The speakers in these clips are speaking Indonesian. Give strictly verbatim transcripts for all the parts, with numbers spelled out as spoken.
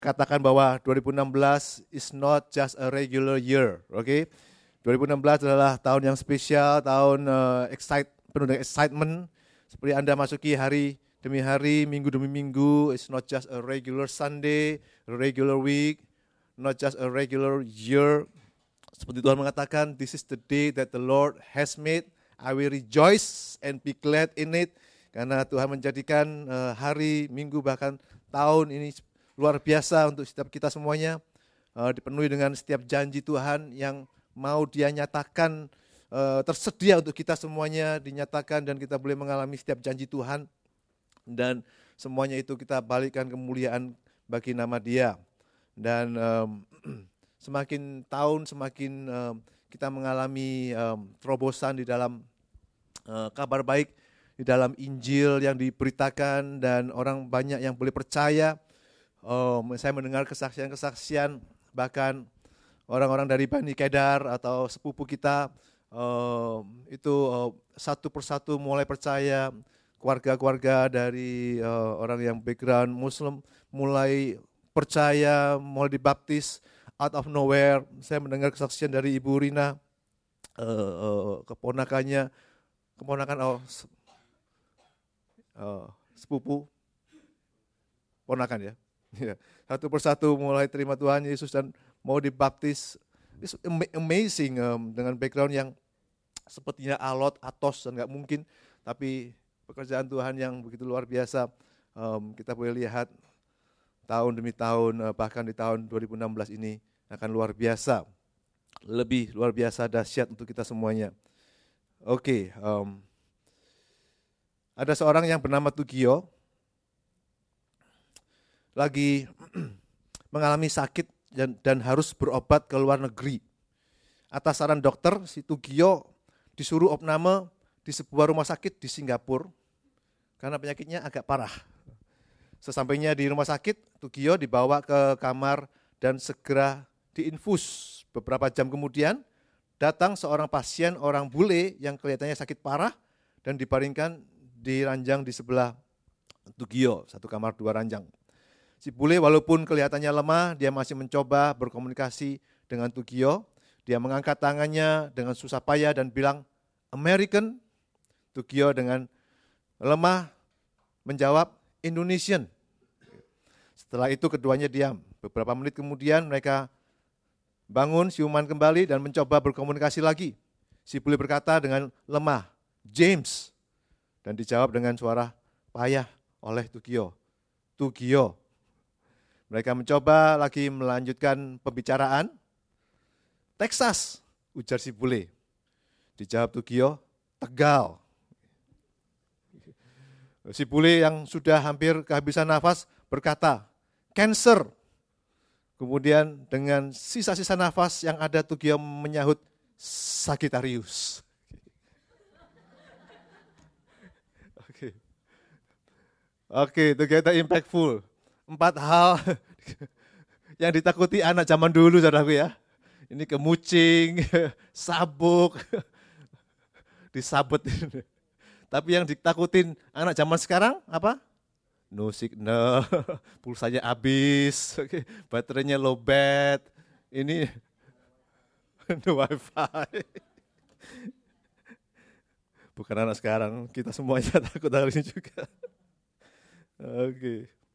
katakan bahwa dua ribu enam belas is not just a regular year, oke? Okay? dua ribu enam belas adalah tahun yang spesial, tahun uh, excite, penuh dengan excitement. Seperti Anda masuki hari demi hari, minggu demi minggu, it's not just a regular Sunday, a regular week, not just a regular year. Seperti Tuhan mengatakan, this is the day that the Lord has made, I will rejoice and be glad in it. Karena Tuhan menjadikan uh, hari, minggu, bahkan tahun ini luar biasa untuk setiap kita semuanya. Uh, dipenuhi dengan setiap janji Tuhan yang mau Dia nyatakan, uh, tersedia untuk kita semuanya, dinyatakan dan kita boleh mengalami setiap janji Tuhan. Dan semuanya itu kita balikkan kemuliaan bagi nama Dia. Dan um, semakin tahun, semakin um, kita mengalami um, terobosan di dalam uh, kabar baik, di dalam Injil yang diberitakan dan orang banyak yang boleh percaya. Um, saya mendengar kesaksian-kesaksian, bahkan orang-orang dari Bani Kedar atau sepupu kita um, itu uh, satu persatu mulai percaya. Keluarga-keluarga dari uh, orang yang background Muslim mulai percaya, mulai dibaptis out of nowhere. Saya mendengar kesaksian dari Ibu Rina, uh, uh, keponakannya, keponakan oh, uh, sepupu, ponakan ya. Satu persatu mulai terima Tuhan Yesus dan mau dibaptis. It's amazing um, dengan background yang sepertinya alot, atos dan nggak mungkin, tapi pekerjaan Tuhan yang begitu luar biasa, um, kita boleh lihat tahun demi tahun, uh, bahkan di tahun dua ribu enam belas ini akan luar biasa, lebih luar biasa dahsyat untuk kita semuanya. Oke, okay, um, ada seorang yang bernama Tugio, lagi mengalami sakit dan, dan harus berobat ke luar negeri. Atas saran dokter, si Tugio disuruh opname di sebuah rumah sakit di Singapura, karena penyakitnya agak parah. Sesampainya di rumah sakit, Tugio dibawa ke kamar dan segera diinfus. Beberapa jam kemudian, datang seorang pasien, orang bule yang kelihatannya sakit parah dan dibaringkan di ranjang di sebelah Tugio, satu kamar dua ranjang. Si bule walaupun kelihatannya lemah, dia masih mencoba berkomunikasi dengan Tugio. Dia mengangkat tangannya dengan susah payah dan bilang, American. Tugio dengan lemah menjawab Indonesian. Setelah itu keduanya diam. Beberapa menit kemudian mereka bangun, siuman kembali dan mencoba berkomunikasi lagi. Si bule berkata dengan lemah, James. Dan dijawab dengan suara payah oleh Tugio, Tugio. Mereka mencoba lagi melanjutkan pembicaraan. Texas, ujar si bule. Dijawab Tugio, Tegal. Si bule yang sudah hampir kehabisan nafas berkata, cancer. Kemudian dengan sisa-sisa nafas yang ada, Tugio menyahut, Sagittarius. Oke, Oke, together impactful. Empat hal yang ditakuti anak zaman dulu, saudaraku ya. Ini kemucing, sabuk, disabet. Tapi yang ditakutin anak zaman sekarang apa? No signal, pulsanya habis, okay. Baterainya low bat, ini no wifi. Bukan anak sekarang, kita semuanya takut hal ini juga. Oke, okay.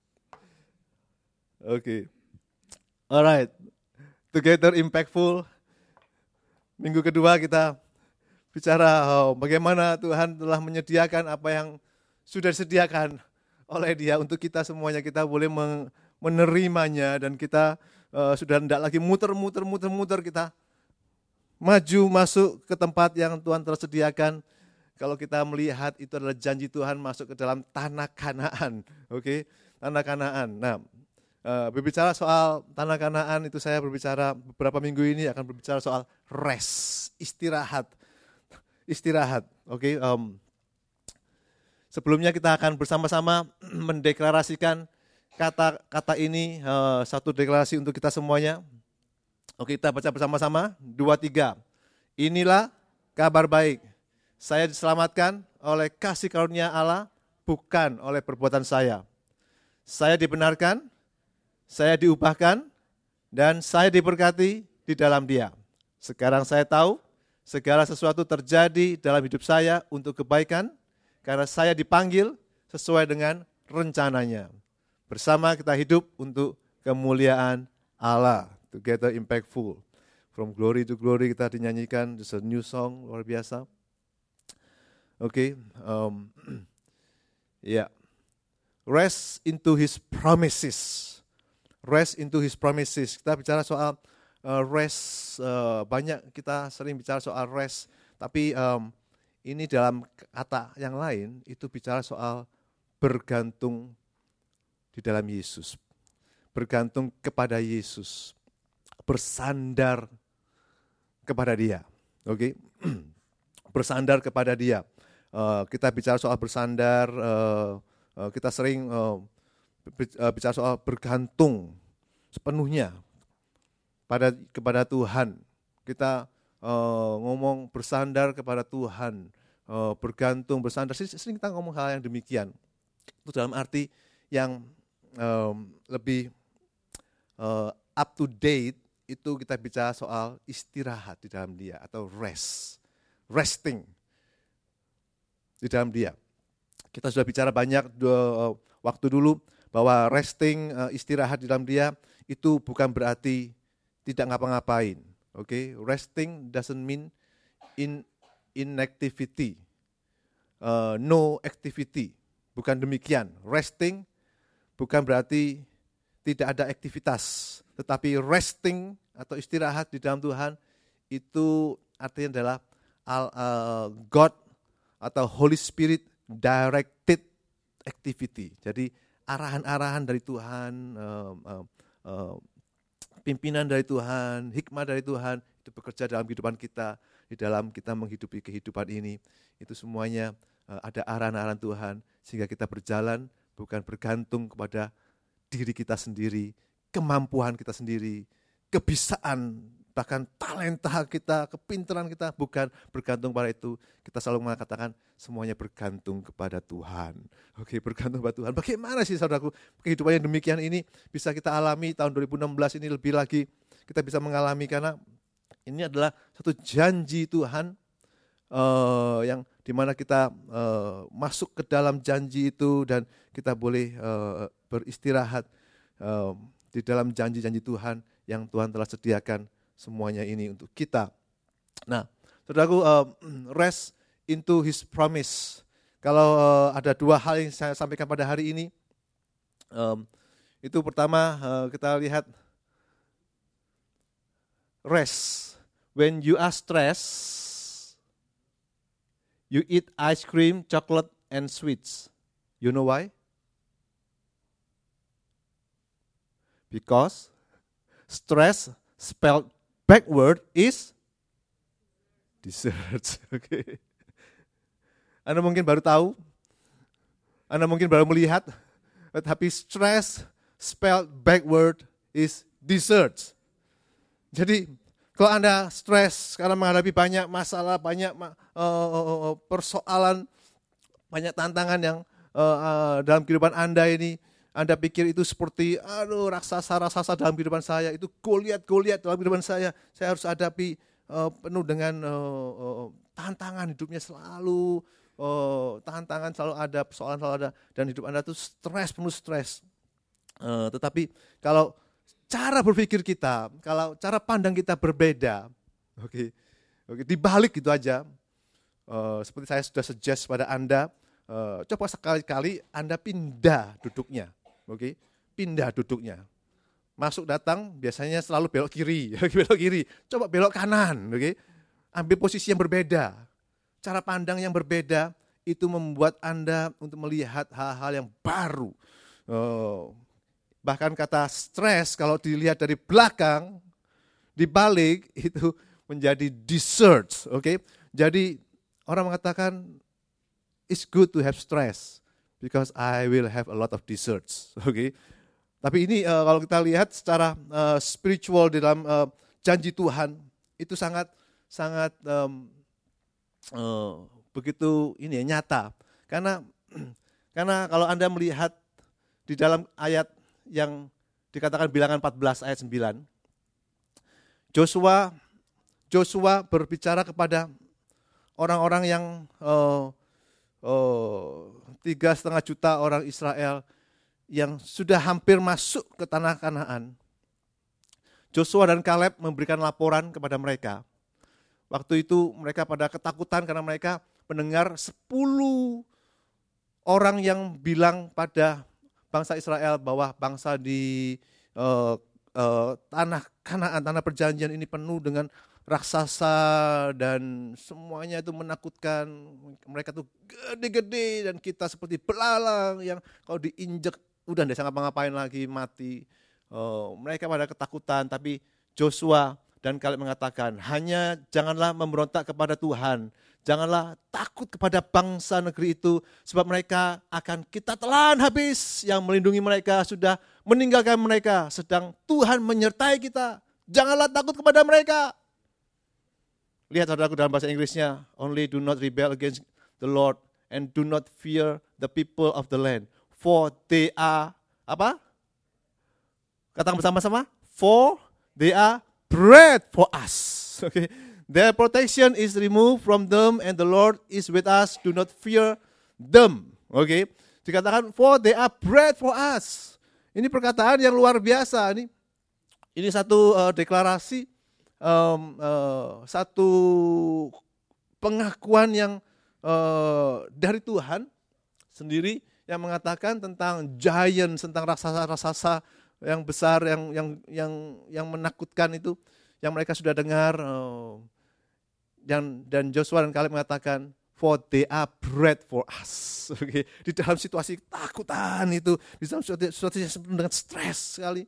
Oke, okay. Alright, together impactful. Minggu kedua kita bicara oh, bagaimana Tuhan telah menyediakan apa yang sudah disediakan oleh Dia untuk kita semuanya. Kita boleh menerimanya dan kita uh, sudah tidak lagi muter-muter, muter-muter, kita maju masuk ke tempat yang Tuhan telah sediakan. Kalau kita melihat itu adalah janji Tuhan masuk ke dalam tanah Kanaan, oke, okay? Tanah Kanaan. Nah, uh, berbicara soal tanah Kanaan itu saya berbicara beberapa minggu ini akan berbicara soal rest, istirahat. Istirahat, oke. Okay? Um, sebelumnya kita akan bersama-sama mendeklarasikan kata-kata ini, uh, satu deklarasi untuk kita semuanya. Oke, kita baca bersama-sama, dua, tiga. Inilah kabar baik, saya diselamatkan oleh kasih karunia Allah, bukan oleh perbuatan saya. Saya dibenarkan saya diubahkan, dan saya diberkati di dalam Dia. Sekarang saya tahu segala sesuatu terjadi dalam hidup saya untuk kebaikan, karena saya dipanggil sesuai dengan rencananya. Bersama kita hidup untuk kemuliaan Allah. Together impactful. From glory to glory kita dinyanyikan. It's a new song, luar biasa. Oke, okay, um, ya, yeah. Rest into His promises. Rest into His promises. Kita bicara soal uh, rest, uh, banyak kita sering bicara soal rest, tapi um, ini dalam kata yang lain itu bicara soal bergantung di dalam Yesus. Bergantung kepada Yesus. Bersandar kepada Dia. Oke, okay? Bersandar kepada Dia. Uh, kita bicara soal bersandar, uh, uh, kita sering uh, bicara soal bergantung sepenuhnya pada kepada Tuhan. Kita uh, ngomong bersandar kepada Tuhan, uh, bergantung, bersandar. Sering kita ngomong hal yang demikian. Itu dalam arti yang um, lebih uh, up to date, itu kita bicara soal istirahat di dalam Dia atau rest, resting di dalam Dia. Kita sudah bicara banyak uh, waktu dulu bahwa resting, uh, istirahat di dalam Dia itu bukan berarti tidak ngapa-ngapain. Oke, okay? Resting doesn't mean in inactivity, uh, no activity. Bukan demikian. Resting bukan berarti tidak ada aktivitas, tetapi resting atau istirahat di dalam Tuhan itu artinya adalah uh, God atau Holy Spirit directed activity. Jadi arahan-arahan dari Tuhan, uh, uh, uh, pimpinan dari Tuhan, hikmah dari Tuhan itu bekerja dalam kehidupan kita, di dalam kita menghidupi kehidupan ini. Itu semuanya uh, ada arahan-arahan Tuhan sehingga kita berjalan bukan bergantung kepada diri kita sendiri, kemampuan kita sendiri, kebisaan, bahkan talenta kita, kepintaran kita, bukan bergantung pada itu. Kita selalu mengatakan semuanya bergantung kepada Tuhan. Oke, bergantung kepada Tuhan. Bagaimana sih saudaraku kehidupan yang demikian ini bisa kita alami tahun dua ribu enam belas ini lebih lagi kita bisa mengalami, karena ini adalah satu janji Tuhan uh, yang dimana kita uh, masuk ke dalam janji itu dan kita boleh uh, beristirahat uh, di dalam janji-janji Tuhan yang Tuhan telah sediakan semuanya ini untuk kita. Nah, saudaraku, uh, rest into His promise. Kalau uh, ada dua hal yang saya sampaikan pada hari ini, um, itu pertama uh, kita lihat rest. When you are stressed, you eat ice cream, chocolate, and sweets. You know why? Because stress spelled backward is dessert. Oke. Okay. Anda mungkin baru tahu, Anda mungkin baru melihat, tapi stress spelled backward is dessert. Jadi kalau Anda stres karena menghadapi banyak masalah, banyak uh, persoalan, banyak tantangan yang uh, uh, dalam kehidupan Anda ini, Anda pikir itu seperti, aduh raksasa-raksasa dalam kehidupan saya, itu Goliat-Goliat dalam kehidupan saya, saya harus hadapi uh, penuh dengan uh, uh, tantangan hidupnya selalu, uh, tantangan selalu ada, persoalan selalu ada, dan hidup Anda itu stres, penuh stres. Uh, tetapi kalau cara berpikir kita, kalau cara pandang kita berbeda, oke, okay, okay, dibalik gitu aja, uh, seperti saya sudah suggest pada Anda, uh, coba sekali-kali Anda pindah duduknya. Oke, okay? Pindah duduknya. Masuk datang biasanya selalu belok kiri, belok kiri. Coba belok kanan, oke? Okay? Ambil posisi yang berbeda. Cara pandang yang berbeda itu membuat Anda untuk melihat hal-hal yang baru. Oh, bahkan kata stres kalau dilihat dari belakang, dibalik itu menjadi dessert, oke? Okay? Jadi orang mengatakan it's good to have stress. Because I will have a lot of desserts, oke. Okay? Tapi ini uh, kalau kita lihat secara uh, spiritual di dalam uh, janji Tuhan itu sangat sangat um, uh, begitu ini ya, nyata. Karena karena kalau Anda melihat di dalam ayat yang dikatakan Bilangan empat belas ayat sembilan. Joshua Joshua berbicara kepada orang-orang yang uh, uh, tiga setengah juta orang Israel yang sudah hampir masuk ke tanah Kanaan. Joshua dan Kaleb memberikan laporan kepada mereka. Waktu itu mereka pada ketakutan karena mereka mendengar sepuluh orang yang bilang pada bangsa Israel bahwa bangsa di uh, uh, tanah Kanaan, tanah perjanjian ini penuh dengan raksasa dan semuanya itu menakutkan. Mereka tuh gede-gede dan kita seperti belalang yang kalau diinjek udah nggak bisa ngapa-ngapain lagi, mati. Uh, mereka pada ketakutan, tapi Joshua dan Kaleb mengatakan, hanya janganlah memberontak kepada Tuhan, janganlah takut kepada bangsa negeri itu, sebab mereka akan kita telan habis. Yang melindungi mereka sudah meninggalkan mereka, sedang Tuhan menyertai kita. Janganlah takut kepada mereka. Lihat saudaraku dalam bahasa Inggrisnya, only do not rebel against the Lord and do not fear the people of the land, for they are apa? Katakan bersama-sama, for they are bread for us. Okay. Their protection is removed from them and the Lord is with us. Do not fear them. Oke. Okay. Dikatakan for they are bread for us. Ini perkataan yang luar biasa. Ini ini satu uh, deklarasi, um, uh, satu pengakuan yang uh, dari Tuhan sendiri yang mengatakan tentang giant, tentang raksasa-raksasa yang besar, yang yang yang yang menakutkan itu, yang mereka sudah dengar. Uh, dan dan Joshua dan Kaleb mengatakan, for they are bread for us. Okay. Di dalam situasi ketakutan itu, di dalam situasi yang penuh dengan stres sekali,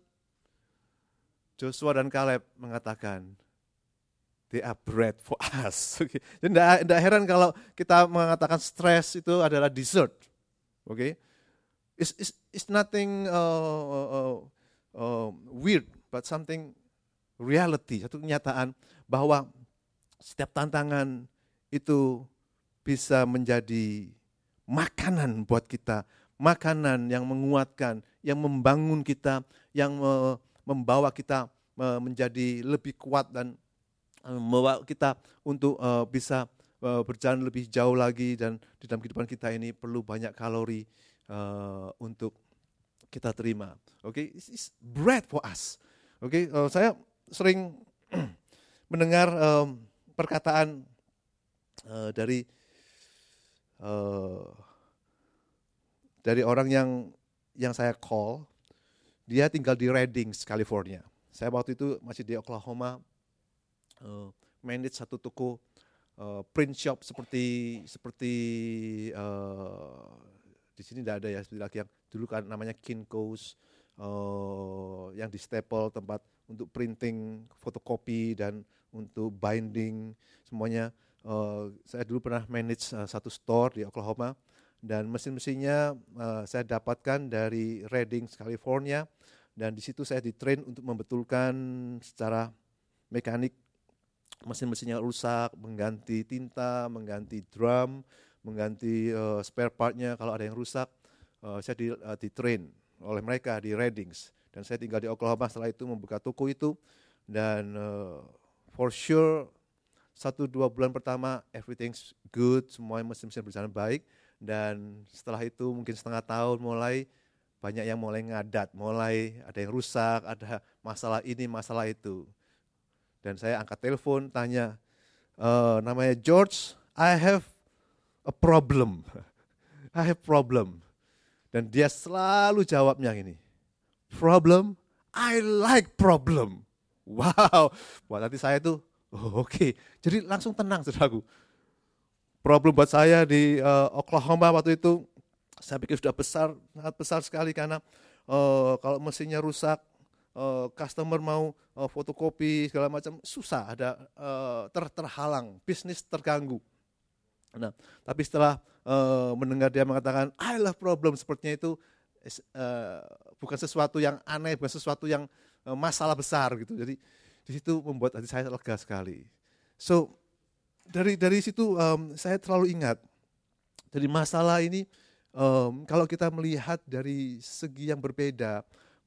Joshua dan Kaleb mengatakan, they are bread for us. Okay. Dan tidak heran kalau kita mengatakan stres itu adalah dessert. Oke, okay. It's, it's, it's nothing uh, uh, uh, weird, but something reality, satu kenyataan bahwa setiap tantangan itu bisa menjadi makanan buat kita, makanan yang menguatkan, yang membangun kita, yang uh, membawa kita uh, menjadi lebih kuat dan uh, membawa kita untuk uh, bisa uh, berjalan lebih jauh lagi, dan di dalam kehidupan kita ini perlu banyak kalori uh, untuk kita terima. Oke, okay? It's bread for us. Oke, okay? uh, saya sering mendengar um, perkataan uh, dari uh, dari orang yang yang saya call, dia tinggal di Redding, California. Saya waktu itu masih di Oklahoma, uh, manage satu toko uh, print shop seperti seperti uh, di sini tidak ada ya, seperti lagi yang dulu kan namanya Kinko's, uh, yang di staple, tempat untuk printing, fotokopi dan untuk binding semuanya. Uh, saya dulu pernah manage uh, satu store di Oklahoma, dan mesin-mesinnya uh, saya dapatkan dari Redding, California, dan di situ saya ditrain untuk membetulkan secara mekanik mesin-mesinnya rusak, mengganti tinta, mengganti drum, mengganti uh, spare partnya kalau ada yang rusak. Uh, saya di, uh, ditrain oleh mereka di Redding, dan saya tinggal di Oklahoma. Setelah itu membuka toko itu, dan uh, for sure satu dua bulan pertama everything's good, semua mesin-mesin berjalan baik. Dan setelah itu mungkin setengah tahun mulai banyak yang mulai ngadat, mulai ada yang rusak, ada masalah ini, masalah itu. Dan saya angkat telepon, tanya, e, namanya George, I have a problem. I have problem. Dan dia selalu jawabnya gini, problem? I like problem. Wow, buat hati saya tuh, oh, oke. Okay. Jadi langsung tenang, saudaraku. Problem buat saya di uh, Oklahoma waktu itu, saya pikir sudah besar, sangat besar sekali, karena uh, kalau mesinnya rusak, uh, customer mau uh, fotokopi segala macam, susah, ada uh, ter terhalang, bisnis terganggu. Nah, tapi setelah uh, mendengar dia mengatakan I love problem, sepertinya itu uh, bukan sesuatu yang aneh, bukan sesuatu yang uh, masalah besar gitu. Jadi di situ membuat hati saya lega sekali. So dari dari situ um, saya terlalu ingat dari masalah ini, um, kalau kita melihat dari segi yang berbeda,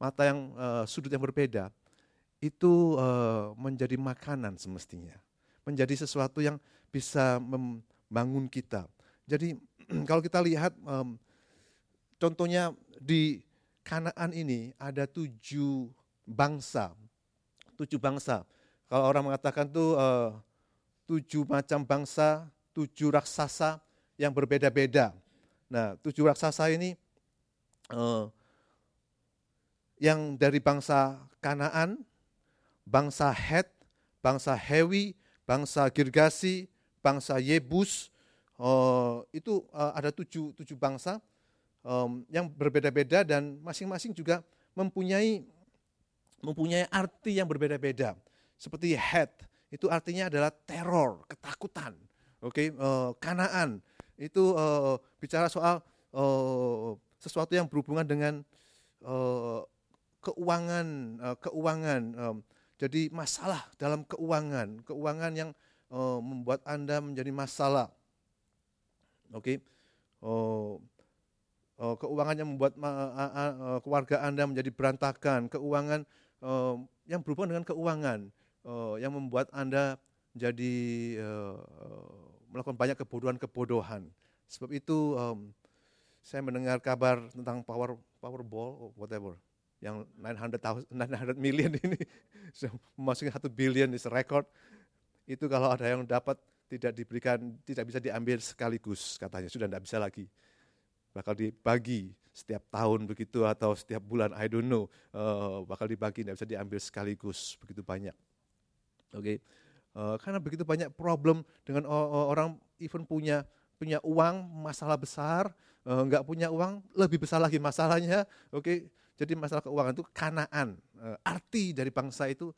mata yang uh, sudut yang berbeda, itu uh, menjadi makanan semestinya. Menjadi sesuatu yang bisa membangun kita. Jadi kalau kita lihat um, contohnya di Kanaan ini ada tujuh bangsa. Tujuh bangsa. Kalau orang mengatakan tuh uh, tujuh macam bangsa, tujuh raksasa yang berbeda-beda. Nah, tujuh raksasa ini uh, yang dari bangsa Kanaan, bangsa Het, bangsa Hewi, bangsa Girgasi, bangsa Yebus, uh, itu uh, ada tujuh, tujuh bangsa um, yang berbeda-beda dan masing-masing juga mempunyai mempunyai arti yang berbeda-beda. Seperti Het, itu artinya adalah teror, ketakutan. Oke, okay? uh, Kanaan itu uh, bicara soal uh, sesuatu yang berhubungan dengan uh, keuangan, uh, keuangan. Um, jadi masalah dalam keuangan, keuangan yang uh, membuat Anda menjadi masalah. Oke, okay? uh, uh, keuangan yang membuat uh, uh, uh, keluarga Anda menjadi berantakan, keuangan uh, yang berhubungan dengan keuangan uh, yang membuat Anda jadi uh, uh, melakukan banyak kebodohan-kebodohan. Sebab itu um, saya mendengar kabar tentang power Powerball or whatever yang nine hundred million ini memasuki satu billion is record. Itu kalau ada yang dapat tidak diberikan, tidak bisa diambil sekaligus katanya, sudah tidak bisa lagi. Bakal dibagi setiap tahun begitu atau setiap bulan, I don't know. Uh, bakal dibagi, tidak bisa diambil sekaligus, begitu banyak. Oke. Okay. Uh, karena begitu banyak problem dengan orang even punya punya uang masalah besar, uh, nggak punya uang lebih besar lagi masalahnya. Oke, okay? Jadi masalah keuangan itu Kanaan. Uh, arti dari bangsa itu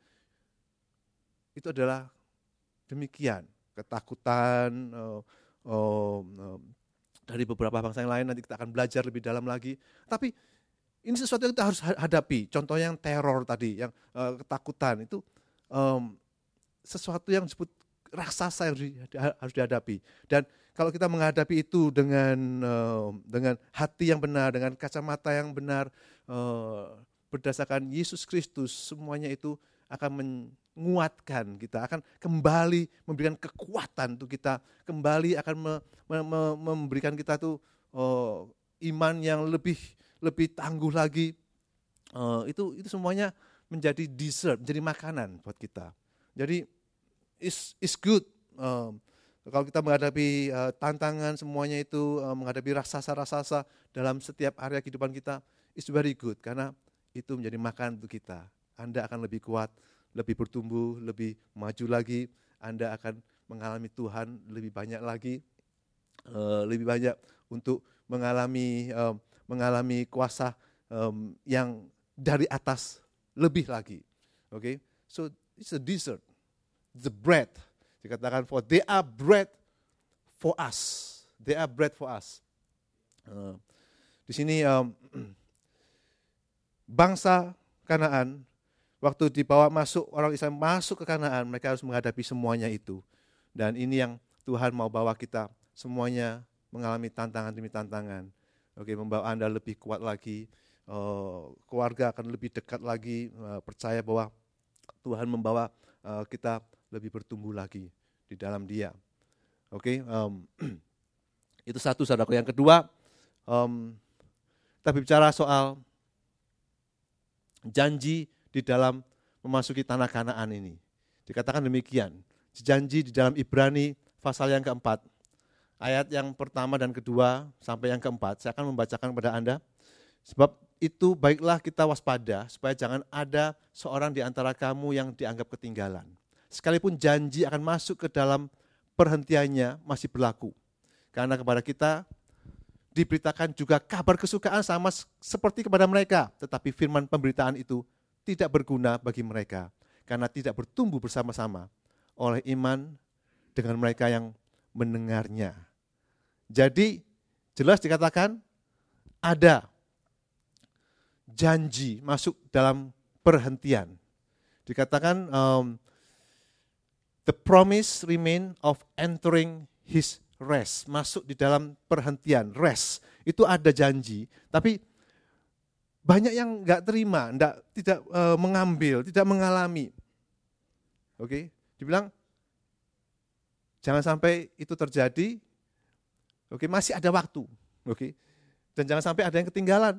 itu adalah demikian, ketakutan uh, uh, uh, dari beberapa bangsa yang lain. Nanti kita akan belajar lebih dalam lagi. Tapi ini sesuatu yang kita harus hadapi. Contohnya yang teror tadi, yang uh, ketakutan itu. Um, sesuatu yang disebut raksasa yang harus dihadapi. Dan kalau kita menghadapi itu dengan uh, dengan hati yang benar, dengan kacamata yang benar, uh, berdasarkan Yesus Kristus, semuanya itu akan menguatkan kita, akan kembali memberikan kekuatan untuk kita, kembali akan me, me, me, memberikan kita tuh uh, iman yang lebih lebih tangguh lagi. Uh, itu itu semuanya menjadi dessert, menjadi makanan buat kita. Jadi is is good. Um, kalau kita menghadapi uh, tantangan semuanya itu, uh, menghadapi raksasa-raksasa dalam setiap area kehidupan kita, is very good karena itu menjadi makan untuk kita. Anda akan lebih kuat, lebih bertumbuh, lebih maju lagi. Anda akan mengalami Tuhan lebih banyak lagi, uh, lebih banyak untuk mengalami um, mengalami kuasa um, yang dari atas lebih lagi. Oke, okay? So it's a dessert. The bread, dikatakan for they are bread for us. They are bread for us. Uh, di sini um, bangsa Kanaan waktu dibawa masuk, orang Israel masuk ke Kanaan, mereka harus menghadapi semuanya itu. Dan ini yang Tuhan mau bawa kita semuanya mengalami tantangan demi tantangan. Oke, membawa Anda lebih kuat lagi, uh, keluarga akan lebih dekat lagi, uh, percaya bahwa Tuhan membawa uh, kita lebih bertumbuh lagi di dalam Dia. Oke, okay, um, itu satu saudaraku. Yang kedua, um, kita bicara soal janji di dalam memasuki tanah Kanaan ini. Dikatakan demikian, janji di dalam Ibrani pasal yang keempat, ayat yang pertama dan kedua sampai yang keempat, saya akan membacakan kepada Anda. Sebab itu baiklah kita waspada, supaya jangan ada seorang di antara kamu yang dianggap ketinggalan. Sekalipun janji akan masuk ke dalam perhentiannya masih berlaku. Karena kepada kita diberitakan juga kabar kesukaan sama seperti kepada mereka. Tetapi firman pemberitaan itu tidak berguna bagi mereka. Karena tidak bertumbuh bersama-sama oleh iman dengan mereka yang mendengarnya. Jadi jelas dikatakan ada janji masuk dalam perhentian. Dikatakan um, the promise remain of entering his rest. Masuk di dalam perhentian, rest. Itu ada janji. Tapi banyak yang enggak terima, enggak, tidak uh, mengambil, tidak mengalami. Oke, dibilang jangan sampai itu terjadi. Oke, masih ada waktu. Oke. Dan jangan sampai ada yang ketinggalan.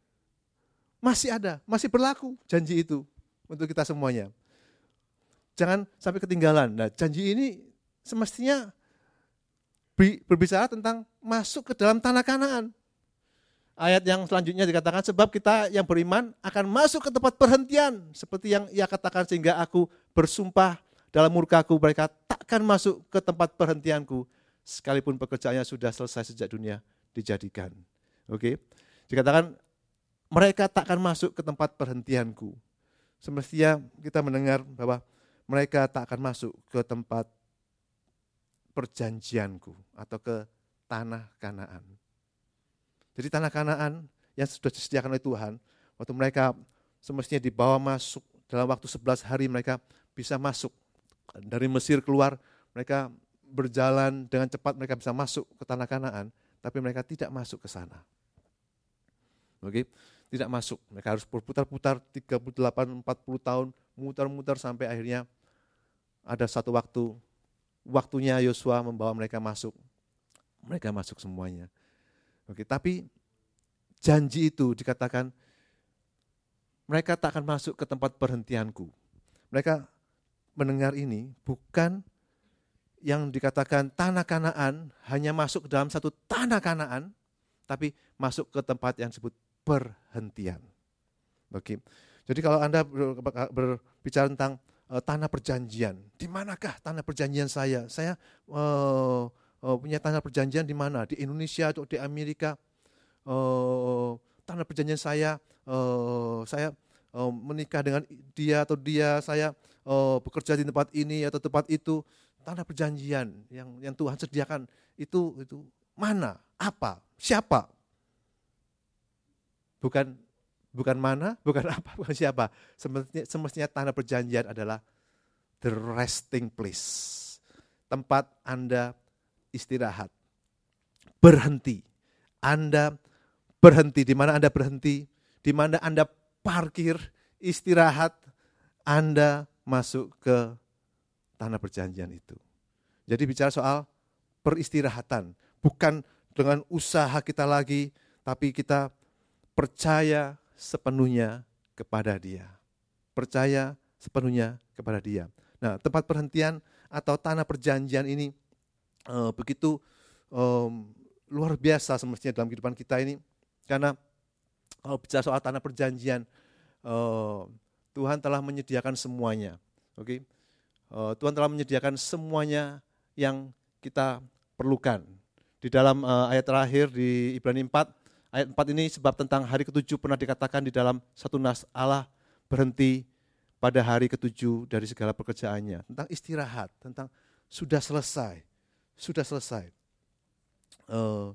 Masih ada, masih berlaku janji itu untuk kita semuanya. Jangan sampai ketinggalan. Nah, janji ini semestinya berbicara tentang masuk ke dalam tanah Kanaan. Ayat yang selanjutnya dikatakan, sebab kita yang beriman akan masuk ke tempat perhentian. Seperti yang ia katakan, sehingga aku bersumpah dalam murkaku, mereka takkan masuk ke tempat perhentianku, sekalipun pekerjaannya sudah selesai sejak dunia dijadikan. Oke, dikatakan mereka takkan masuk ke tempat perhentianku. Semestinya kita mendengar bahwa mereka tak akan masuk ke tempat perjanjianku atau ke tanah Kanaan. Jadi tanah Kanaan yang sudah disediakan oleh Tuhan, waktu mereka semestinya dibawa masuk dalam waktu sebelas hari, mereka bisa masuk dari Mesir keluar, mereka berjalan dengan cepat, mereka bisa masuk ke tanah Kanaan, tapi mereka tidak masuk ke sana. Oke, tidak masuk. Mereka harus berputar-putar tiga puluh delapan empat puluh tahun, mutar-mutar sampai akhirnya ada satu waktu, waktunya Yosua membawa mereka masuk. Mereka masuk semuanya. Oke, tapi janji itu dikatakan mereka tak akan masuk ke tempat perhentianku. Mereka mendengar ini bukan yang dikatakan tanah Kanaan hanya masuk ke dalam satu tanah Kanaan, tapi masuk ke tempat yang disebut perhentian. Oke. Jadi kalau Anda berbicara tentang uh, tanah perjanjian, di manakah tanah perjanjian saya? Saya uh, uh, punya tanah perjanjian di mana? Di Indonesia atau di Amerika? Uh, tanah perjanjian saya, uh, saya uh, menikah dengan dia atau dia, saya uh, bekerja di tempat ini atau tempat itu. Tanah perjanjian yang yang Tuhan sediakan itu itu mana? Apa? Siapa? Bukan bukan mana, bukan apa, bukan siapa. Semestinya, semestinya tanah perjanjian adalah the resting place. Tempat Anda istirahat. Berhenti. Anda berhenti. Di mana Anda berhenti? Di mana Anda parkir, istirahat, Anda masuk ke tanah perjanjian itu. Jadi bicara soal peristirahatan, bukan dengan usaha kita lagi, tapi kita percaya sepenuhnya kepada Dia. Percaya sepenuhnya kepada Dia. Nah, tempat perhentian atau tanah perjanjian ini uh, begitu um, luar biasa semestinya dalam kehidupan kita ini, karena kalau bicara soal tanah perjanjian, uh, Tuhan telah menyediakan semuanya. Oke. Okay? Tuhan telah menyediakan semuanya yang kita perlukan. Di dalam uh, ayat terakhir di Ibrani empat, ayat empat ini sebab tentang hari ketujuh pernah dikatakan di dalam satu nas, Allah berhenti pada hari ketujuh dari segala pekerjaannya. Tentang istirahat, tentang sudah selesai, sudah selesai. Uh,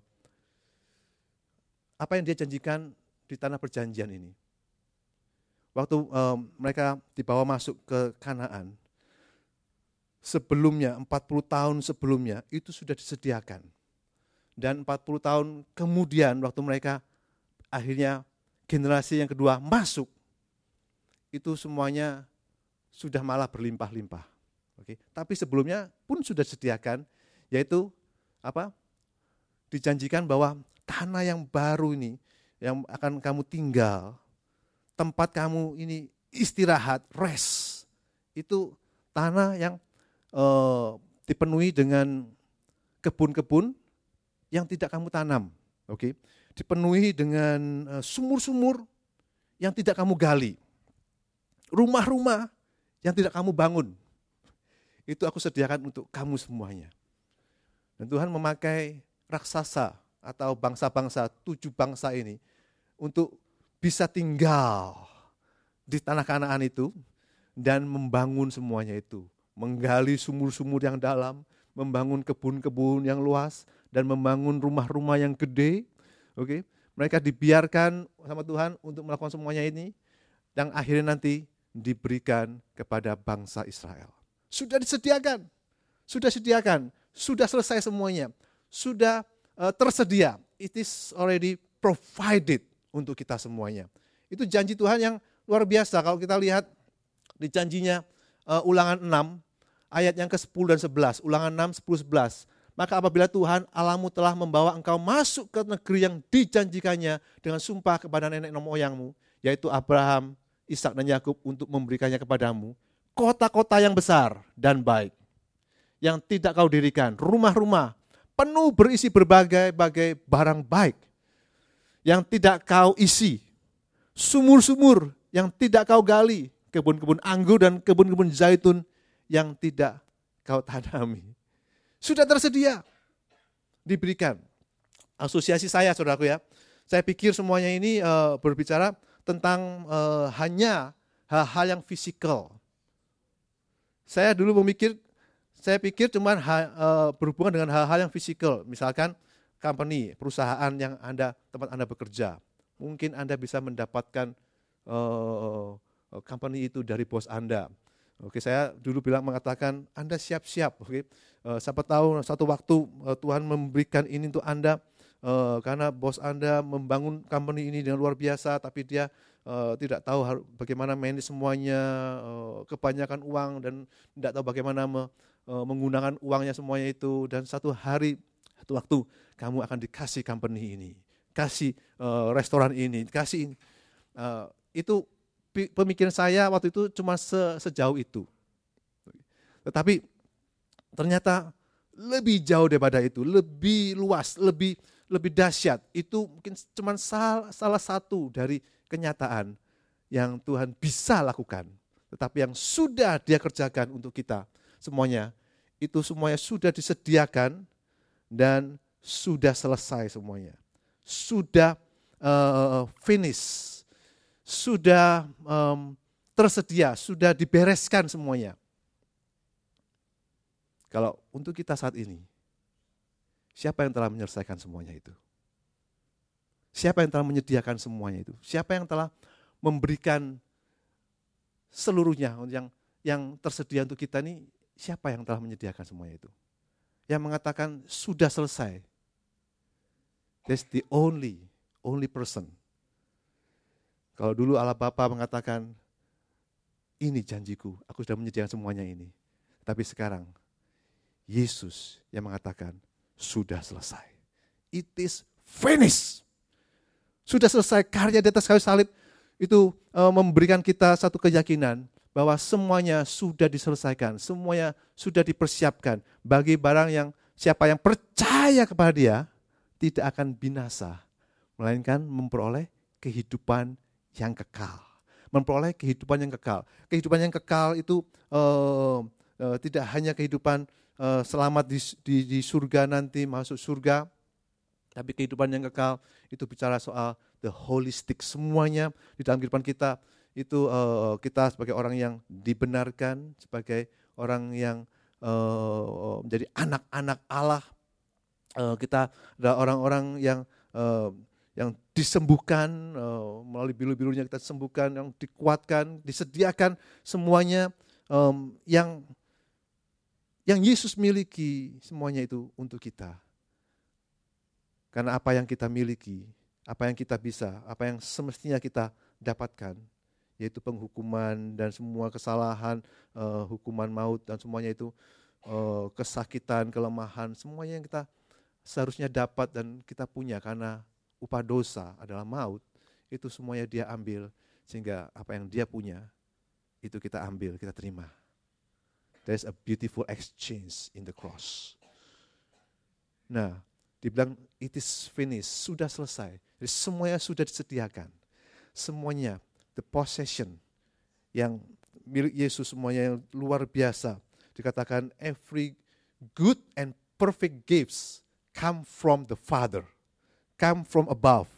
apa yang dia janjikan di tanah perjanjian ini? Waktu uh, mereka dibawa masuk ke Kanaan, sebelumnya, empat puluh tahun sebelumnya, itu sudah disediakan. Dan empat puluh tahun kemudian, waktu mereka akhirnya generasi yang kedua masuk, itu semuanya sudah malah berlimpah-limpah. Oke. Tapi sebelumnya pun sudah disediakan, yaitu apa? Dijanjikan bahwa tanah yang baru ini, yang akan kamu tinggal, tempat kamu ini istirahat, rest, itu tanah yang Uh, dipenuhi dengan kebun-kebun yang tidak kamu tanam, oke? Okay? Dipenuhi dengan uh, sumur-sumur yang tidak kamu gali, rumah-rumah yang tidak kamu bangun. Itu aku sediakan untuk kamu semuanya. Dan Tuhan memakai raksasa atau bangsa-bangsa, tujuh bangsa ini untuk bisa tinggal di tanah Kanaan itu dan membangun semuanya itu. Menggali sumur-sumur yang dalam, membangun kebun-kebun yang luas, dan membangun rumah-rumah yang gede. Oke, mereka dibiarkan sama Tuhan untuk melakukan semuanya ini, dan akhirnya nanti diberikan kepada bangsa Israel. Sudah disediakan, sudah disediakan, sudah selesai semuanya, sudah uh, tersedia. It is already provided untuk kita semuanya. Itu janji Tuhan yang luar biasa. Kalau kita lihat di janjinya uh, Ulangan enam, ayat yang ke sepuluh dan sebelas. Ulangan enam, sepuluh, sebelas. Maka apabila Tuhan Allahmu telah membawa engkau masuk ke negeri yang dijanjikannya dengan sumpah kepada nenek moyangmu, yaitu Abraham, Ishak dan Yakub, untuk memberikannya kepadamu, kota-kota yang besar dan baik, yang tidak kau dirikan, rumah-rumah penuh berisi berbagai-bagai barang baik, yang tidak kau isi, sumur-sumur yang tidak kau gali, kebun-kebun anggur dan kebun-kebun zaitun yang tidak kau tanami. Sudah tersedia, diberikan. Asosiasi saya, saudaraku ya, saya pikir semuanya ini uh, berbicara tentang uh, hanya hal-hal yang fisikal. Saya dulu memikir, saya pikir cuma ha, uh, berhubungan dengan hal-hal yang fisikal. Misalkan company, perusahaan yang Anda, tempat Anda bekerja. Mungkin Anda bisa mendapatkan uh, company itu dari bos Anda. Oke, saya dulu bilang mengatakan Anda siap-siap. Oke, uh, siapa tahu satu waktu uh, Tuhan memberikan ini untuk Anda. Uh, karena bos Anda membangun company ini dengan luar biasa, tapi dia uh, tidak tahu har- bagaimana manage semuanya, uh, kebanyakan uang dan tidak tahu bagaimana me, uh, menggunakan uangnya semuanya itu. Dan satu hari, satu waktu kamu akan dikasih company ini, kasih uh, restoran ini, kasih ini. Uh, itu pi- pemikiran saya waktu itu cuma se- sejauh itu. Tetapi ternyata lebih jauh daripada itu, lebih luas, lebih lebih dahsyat. Itu mungkin cuma salah, salah satu dari kenyataan yang Tuhan bisa lakukan. Tetapi yang sudah Dia kerjakan untuk kita semuanya, itu semuanya sudah disediakan dan sudah selesai semuanya. Sudah uh, finish, sudah um, tersedia, sudah dibereskan semuanya. Kalau untuk kita saat ini, siapa yang telah menyelesaikan semuanya itu? Siapa yang telah menyediakan semuanya itu? Siapa yang telah memberikan seluruhnya yang yang tersedia untuk kita ini? Siapa yang telah menyediakan semuanya itu? Yang mengatakan sudah selesai. That's the only only person. Kalau dulu Allah Bapa mengatakan, ini janjiku, aku sudah menyediakan semuanya ini. Tapi sekarang Yesus yang mengatakan sudah selesai. It is finished. Sudah selesai. Karya di atas kayu salib itu uh, memberikan kita satu keyakinan bahwa semuanya sudah diselesaikan, semuanya sudah dipersiapkan bagi barang yang siapa yang percaya kepada Dia tidak akan binasa, melainkan memperoleh kehidupan yang kekal. Memperoleh kehidupan yang kekal. Kehidupan yang kekal itu uh, uh, tidak hanya kehidupan uh, selamat di, di, di surga nanti, masuk surga, tapi kehidupan yang kekal itu bicara soal the holistic, semuanya di dalam kehidupan kita. Itu uh, kita sebagai orang yang dibenarkan, sebagai orang yang uh, menjadi anak-anak Allah. Uh, kita adalah orang-orang yang uh, yang disembuhkan, uh, melalui bilu-bilunya kita disembuhkan, yang dikuatkan, disediakan semuanya um, yang yang Yesus miliki, semuanya itu untuk kita. Karena apa yang kita miliki, apa yang kita bisa, apa yang semestinya kita dapatkan, yaitu penghukuman dan semua kesalahan, uh, hukuman maut dan semuanya itu, uh, kesakitan, kelemahan, semuanya yang kita seharusnya dapat dan kita punya karena upah dosa adalah maut, itu semuanya Dia ambil, sehingga apa yang Dia punya, itu kita ambil, kita terima. There's a beautiful exchange in the cross. Nah, dibilang it is finished, sudah selesai. Jadi semuanya sudah disediakan. Semuanya, the possession yang milik Yesus semuanya yang luar biasa. Dikatakan every good and perfect gifts come from the Father, come from above.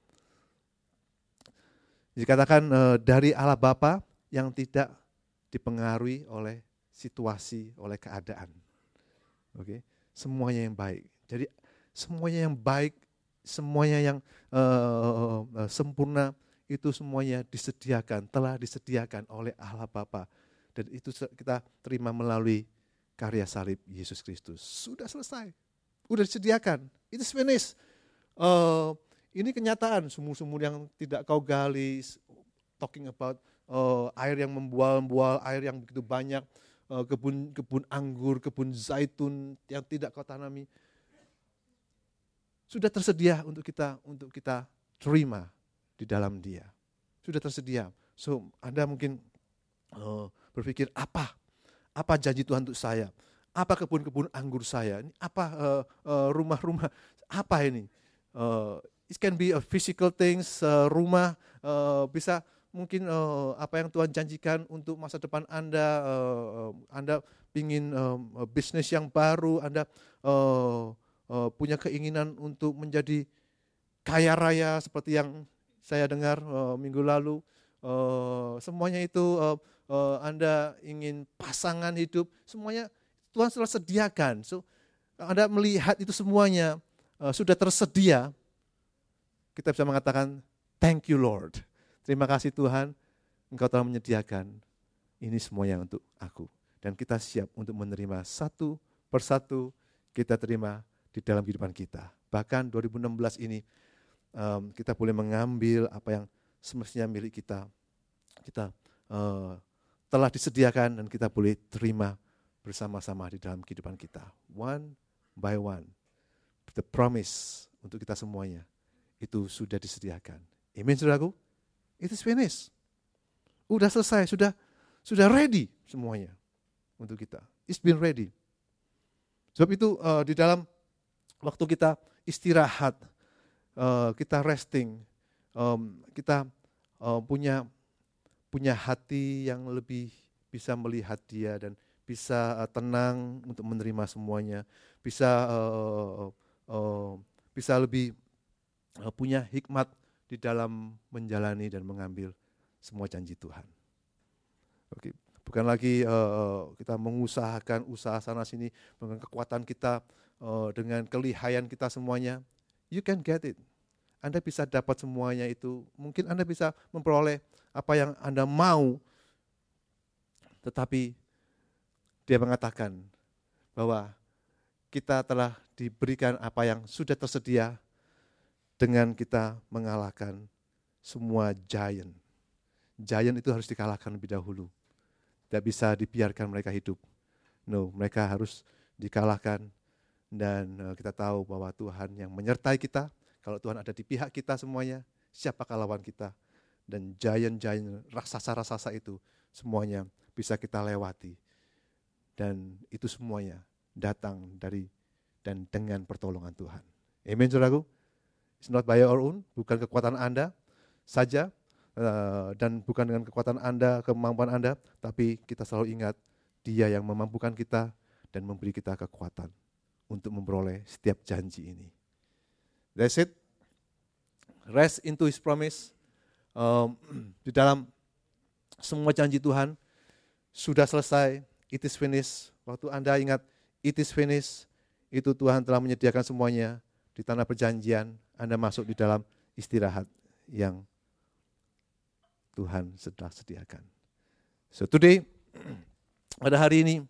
Dikatakan uh, dari Allah Bapa yang tidak dipengaruhi oleh situasi, oleh keadaan. Oke, okay? Semuanya yang baik. Jadi semuanya yang baik, semuanya yang uh, uh, sempurna, itu semuanya disediakan, telah disediakan oleh Allah Bapa. Dan itu kita terima melalui karya salib Yesus Kristus. Sudah selesai, sudah disediakan. It is finished. Uh, Ini kenyataan, sumur-sumur yang tidak kau gali, talking about uh, air yang membual-bual, air yang begitu banyak, uh, kebun kebun anggur, kebun zaitun yang tidak kau tanami. Sudah tersedia untuk kita untuk kita terima di dalam Dia. Sudah tersedia. So, Anda mungkin uh, berpikir apa? Apa janji Tuhan untuk saya? Apa kebun-kebun anggur saya? Ini apa uh, uh, rumah-rumah? Apa ini? Uh, it can be a physical things, uh, rumah, uh, bisa mungkin uh, apa yang Tuhan janjikan untuk masa depan Anda. Uh, Anda ingin uh, bisnis yang baru, Anda uh, uh, punya keinginan untuk menjadi kaya raya seperti yang saya dengar uh, minggu lalu. Uh, semuanya itu uh, uh, Anda ingin pasangan hidup, semuanya Tuhan sudah sediakan. So, Anda melihat itu semuanya uh, sudah tersedia. Kita bisa mengatakan, thank you Lord. Terima kasih Tuhan, Engkau telah menyediakan ini semuanya untuk aku. Dan kita siap untuk menerima satu persatu, kita terima di dalam kehidupan kita. Bahkan dua ribu enam belas ini, um, kita boleh mengambil apa yang semestinya milik kita. Kita uh, telah disediakan dan kita boleh terima bersama-sama di dalam kehidupan kita. One by one. The promise untuk kita semuanya itu sudah disediakan. Amen, saudaraku? It is finished. Sudah selesai, sudah sudah ready semuanya untuk kita. It's been ready. Sebab itu uh, di dalam waktu kita istirahat, uh, kita resting, um, kita uh, punya punya hati yang lebih bisa melihat Dia dan bisa uh, tenang untuk menerima semuanya, bisa uh, uh, bisa lebih uh, punya hikmat di dalam menjalani dan mengambil semua janji Tuhan. Oke, bukan lagi uh, kita mengusahakan usaha sana sini dengan kekuatan kita, uh, dengan kelihayan kita semuanya. You can get it. Anda bisa dapat semuanya itu. Mungkin Anda bisa memperoleh apa yang Anda mau, tetapi Dia mengatakan bahwa kita telah diberikan apa yang sudah tersedia dengan kita mengalahkan semua giant. Giant itu harus dikalahkan lebih dahulu. Tidak bisa dibiarkan mereka hidup. No, mereka harus dikalahkan dan kita tahu bahwa Tuhan yang menyertai kita. Kalau Tuhan ada di pihak kita semuanya, siapakah lawan kita? Dan giant-giant, raksasa-raksasa itu semuanya bisa kita lewati. Dan itu semuanya datang dari dan dengan pertolongan Tuhan. Amen, saudaraku. It's not by your own, bukan kekuatan Anda saja, uh, dan bukan dengan kekuatan Anda, kemampuan Anda, tapi kita selalu ingat Dia yang memampukan kita dan memberi kita kekuatan untuk memperoleh setiap janji ini. That's it. Rest into His promise. Um, di dalam semua janji Tuhan sudah selesai. It is finished. Waktu Anda ingat it is finished, itu Tuhan telah menyediakan semuanya di tanah perjanjian. Anda masuk di dalam istirahat yang Tuhan sudah sediakan. So today, pada hari ini,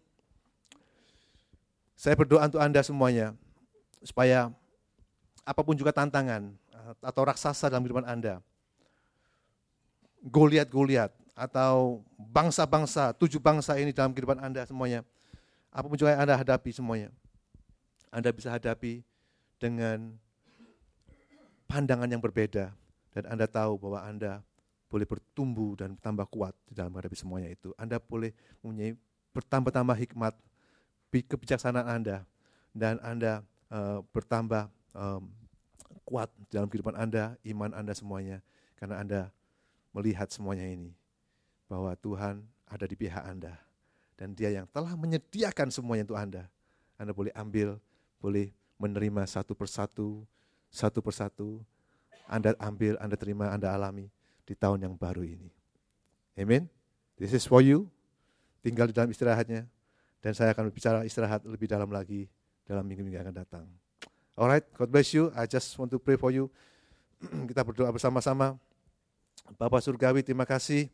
saya berdoa untuk Anda semuanya, supaya apapun juga tantangan atau raksasa dalam kehidupan Anda, Goliat-Goliat atau bangsa-bangsa, tujuh bangsa ini dalam kehidupan Anda semuanya, apapun juga yang Anda hadapi semuanya, Anda bisa hadapi dengan pandangan yang berbeda, dan Anda tahu bahwa Anda boleh bertumbuh dan bertambah kuat di dalam menghadapi semuanya itu. Anda boleh mempunyai bertambah-tambah hikmat, kebijaksanaan Anda, dan Anda uh, bertambah um, kuat dalam kehidupan Anda, iman Anda semuanya, karena Anda melihat semuanya ini, bahwa Tuhan ada di pihak Anda, dan Dia yang telah menyediakan semuanya untuk Anda. Anda boleh ambil, boleh menerima satu persatu, satu persatu, Anda ambil, Anda terima, Anda alami di tahun yang baru ini. Amen. This is for you. Tinggal di dalam istirahatnya, dan saya akan berbicara istirahat lebih dalam lagi dalam minggu-minggu yang akan datang. Alright, God bless you. I just want to pray for you. Kita berdoa bersama-sama. Bapa Surgawi, terima kasih.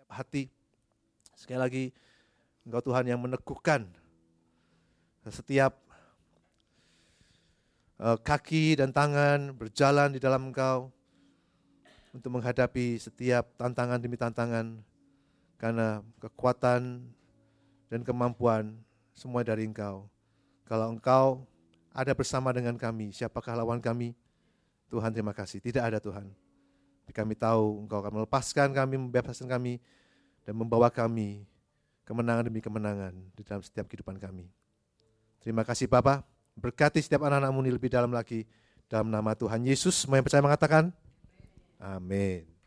hati. Sekali lagi, Engkau Tuhan yang meneguhkan setiap uh, kaki dan tangan berjalan di dalam Engkau untuk menghadapi setiap tantangan demi tantangan, karena kekuatan dan kemampuan semua dari Engkau. Kalau Engkau ada bersama dengan kami, siapakah lawan kami? Tuhan, terima kasih. Tidak ada Tuhan. Kami tahu Engkau akan melepaskan kami, membebaskan kami, dan membawa kami kemenangan demi kemenangan di dalam setiap kehidupan kami. Terima kasih Bapa. Berkati setiap anak-anak-Mu ini lebih dalam lagi. Dalam nama Tuhan Yesus, semua yang percaya mengatakan, amin.